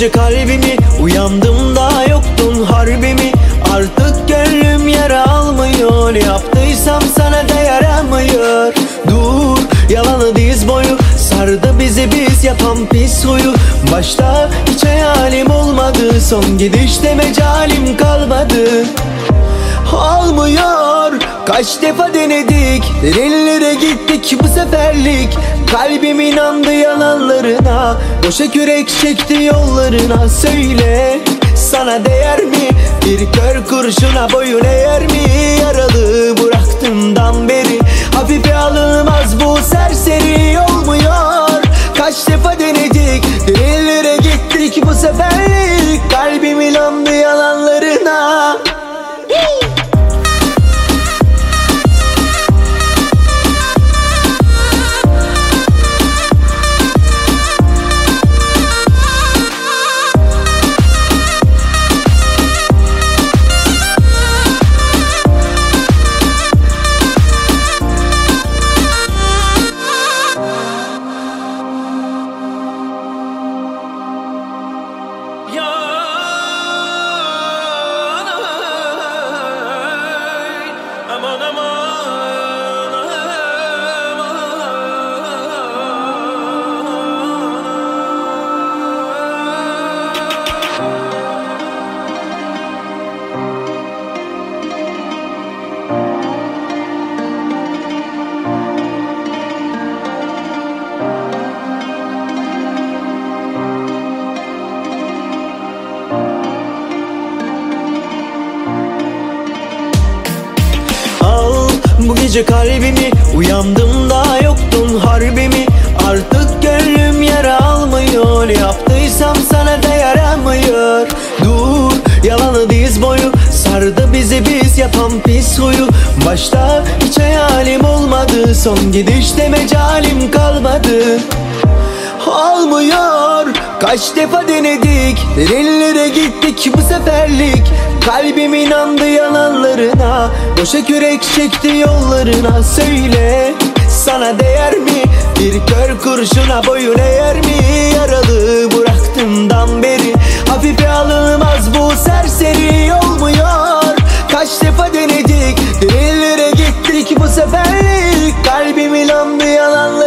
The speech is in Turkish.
gece kalbimi uyandım da yoktun harbimi. Artık gönlüm yara almıyor, yaptıysam sana da yaramıyor. Dur yalanı diz boyu, sardı bizi biz yapan pis huyu. Başta hiç hayalim olmadı, son gidişte mecalim kalmadı. Olmuyor, kaç defa denedik, derinlere gittik bu seferlik. Kalbim inandı yalanlarına, boşa kürek çekti yollarına. Söyle sana değer mi, bir kör kurşuna boyun eğer mi? Yaralı bıraktığımdan beri hafife alınmaz bu serseri. Olmuyor, kaç defa denedik, derinlere gittik bu seferlik. Kalbim inandı yalanlarına. Bu gece kalbimi uyandım da yoktun harbimi. Artık gönlüm yara almıyor, yaptıysam sana da yaramıyor. Dur yalanı diz boyu, sardı bizi biz yapan pis huyu. Başta hiç hayalim olmadı, son gidişte mecalim kalmadı. Olmuyor, kaç defa denedik, derinlere gittik bu seferlik. Kalbim inandı yalanlarına, boşa kürek çekti yollarına. Söyle sana değer mi, bir kör kurşuna boyun eğer mi? Yaralı bıraktığımdan beri hafife alınmaz bu serseri. Olmuyor, kaç defa denedik, derinlere gittik bu seferlik. Kalbim inandı yalanlarına.